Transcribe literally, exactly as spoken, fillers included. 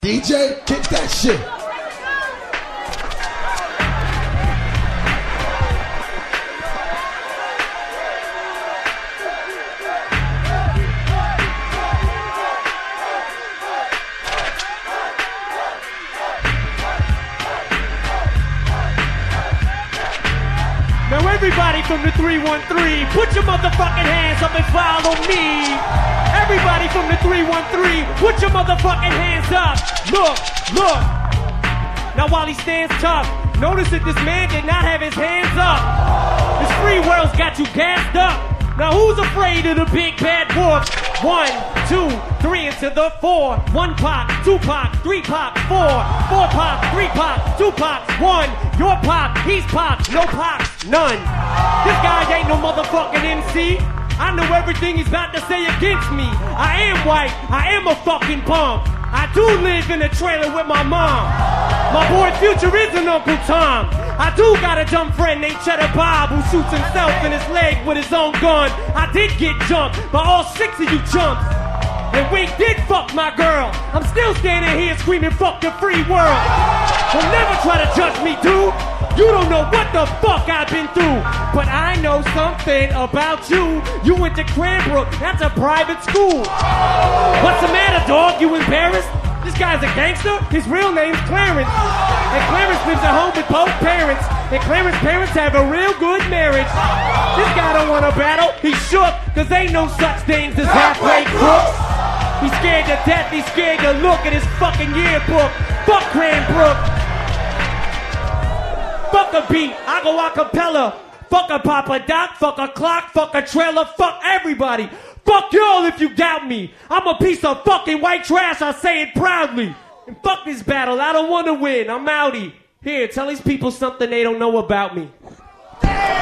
D J, kick that shit. Now everybody from the three one three, put your motherfucking hands up and follow me. Everybody from the three one three, put your motherfucking hands up. Look, look. Now while he stands tough, notice that this man did not have his hands up. This free world's got you gassed up. Now who's afraid of the big bad wolf? One, two, three into the four. One pop, two pop, three pop, four. Four pop, three pop, two pop, one. Your pop, he's pop, no pops, none. This guy ain't no motherfucking M C. I know everything he's about to say against me. I am white, I am a fucking punk. I do live in a trailer with my mom. My boy Future is an Uncle Tom. I do got a dumb friend named Cheddar Bob who shoots himself in his leg with his own gun. I did get jumped by all six of you chumps. And Wink did fuck my girl. I'm still standing here screaming fuck the free world. Don't never try to judge me, dude. You don't know what the fuck I've been through. But I know something about you. You went to Cranbrook, that's a private school. What's the matter, dog? You embarrassed? This guy's a gangster? His real name's Clarence. And Clarence lives at home with both parents. And Clarence's parents have a real good marriage. This guy don't want to battle, he's shook. Cause ain't no such things as halfway crooks. He's scared to death, he's scared to look at his fucking yearbook. Fuck Cranbrook. Fuck a beat, I go a cappella. Fuck a Papa Doc, fuck a clock, fuck a trailer, fuck everybody. Fuck y'all if you doubt me. I'm a piece of fucking white trash, I say it proudly. And fuck this battle, I don't want to win, I'm outie. Here, tell these people something they don't know about me.